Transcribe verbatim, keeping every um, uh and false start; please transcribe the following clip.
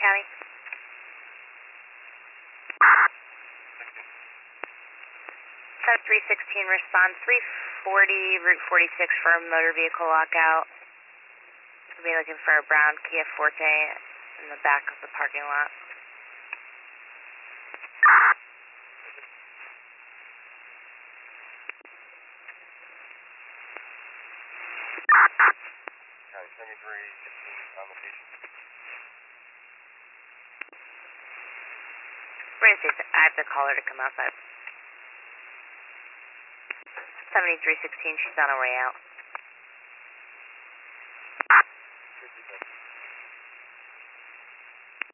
County. seven three sixteen, respond three forty, Route forty-six for a motor vehicle lockout. We'll be looking for a brown Kia Forte in the back of the parking lot. seventy-three sixteen on location. We're going to say, I have the caller to come outside. seventy-three sixteen, she's on her way out.